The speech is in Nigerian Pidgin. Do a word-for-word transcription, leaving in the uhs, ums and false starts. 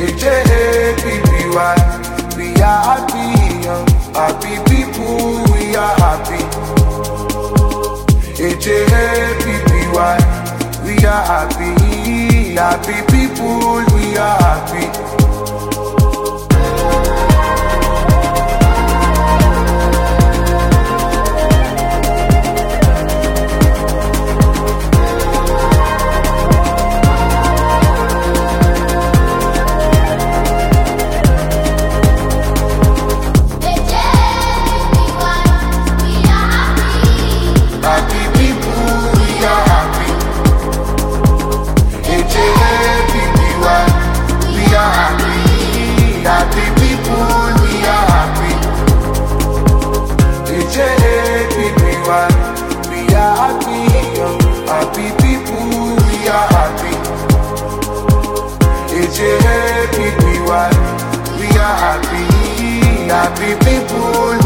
H A P P Y. We are happy, uh, happy people, we are happy. H A P P Y. We are happy, happy people, we are happy. Happy people, we are happy. H A P P Y, we are happy, happy people.